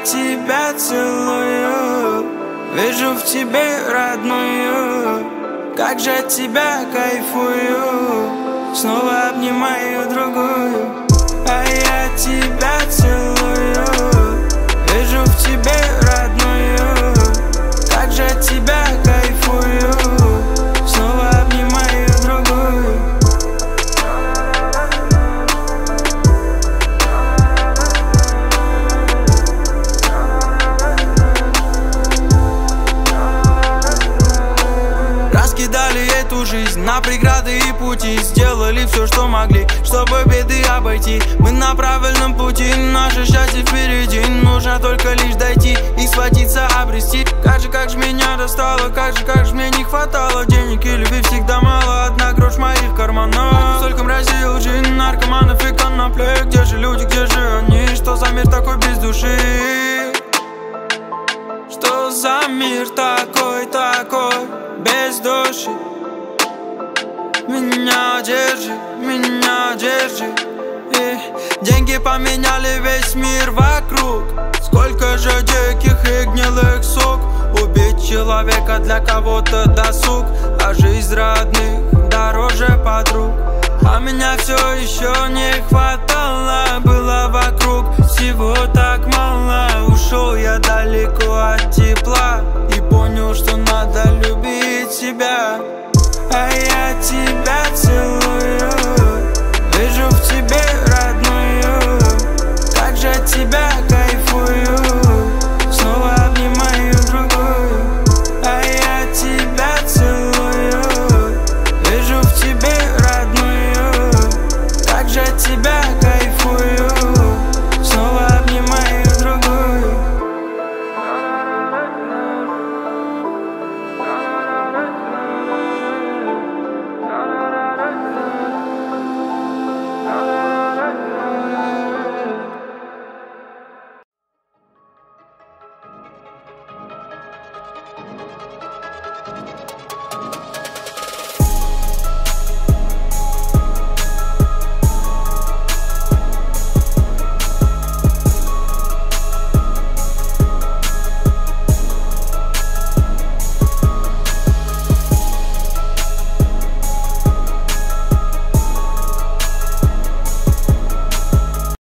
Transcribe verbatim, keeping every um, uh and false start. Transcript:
тебя целую, вижу в тебе родную. Как же от тебя кайфую, снова обнимаю другую. А я тебя целую, вижу в тебе родную. Как же от тебя кайфую, снова обнимаю другую. Раскидали эту жизнь на преграды и пути, сделали все, что могли, чтобы беды обойти. Мы на правильном пути, наше счастье впереди. Нужно только лишь дойти и схватиться, обрести. Как же, как же меня достало, как же, как же мне не хватало денег и любви всегда мало. Одна грош в моих карманах. Столько мрази, лжи, наркоманов и конопли. Где же люди, где же они? Что за мир такой без души? Что за мир такой, такой без души? Меня держи, меня держи. И деньги поменяли весь мир вокруг. Сколько же диких и гнилых сук. Убить человека для кого-то досуг, а жизнь родных дороже подруг. А меня все еще не хватало, было вокруг всего так мало. Ушел я далеко от тепла и понял, что надо любить.